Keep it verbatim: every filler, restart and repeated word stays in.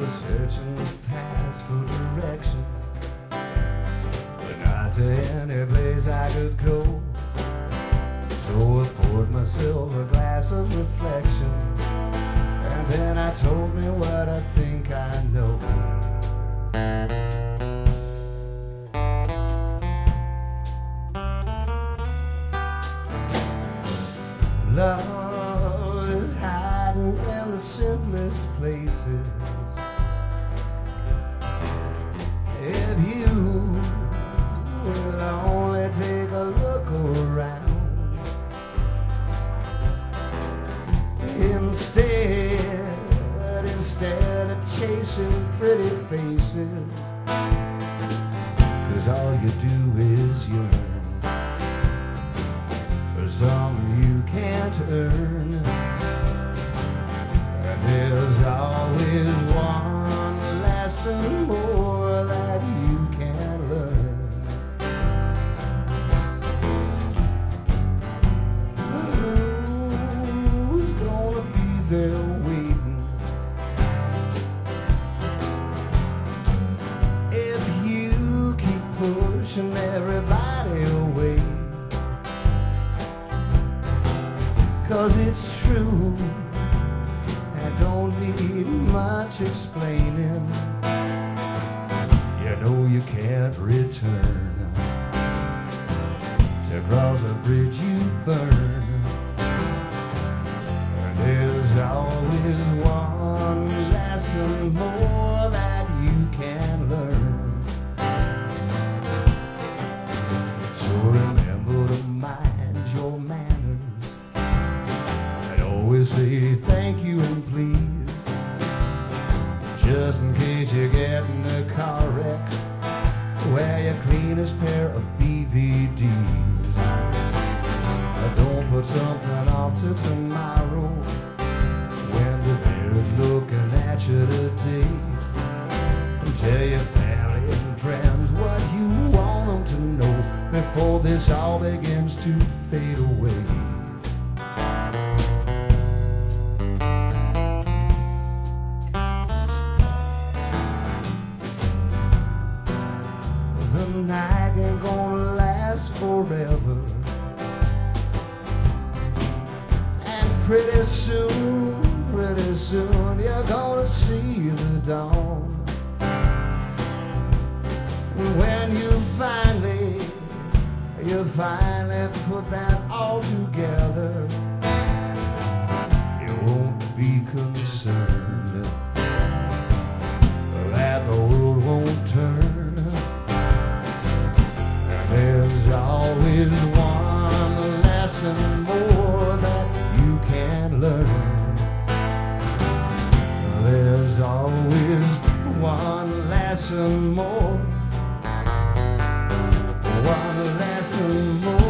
was searching the past for direction, but not to any place I could go. So I poured myself a glass of reflection, and then I told me what I think I know. Love is hiding in the simplest places. If you will only take a look around, instead, instead of chasing pretty faces, 'cause all you do is yearn for something you can't earn. And there's always one lesson more that you can learn. Who's gonna be there waiting if you keep pushing everybody away? 'Cause it's true, I don't need much explaining. You know you can't return to cross a bridge you burn. And there's always one lesson more that you can learn. So remember to mind your manners, always say thank you and please, just in case you get in a car wreck. Wear your cleanest pair of D V Ds. Don't put something off to tomorrow when the mirror's looking at you today. And tell your family and friends what you want them to know before this all begins to fade away. The night ain't gonna last forever, and pretty soon, pretty soon you're gonna see the dawn. When you finally, you finally put that all together, you won't be concerned that the world won't turn. There's always one lesson more that you can learn. There's always one lesson more, one lesson more.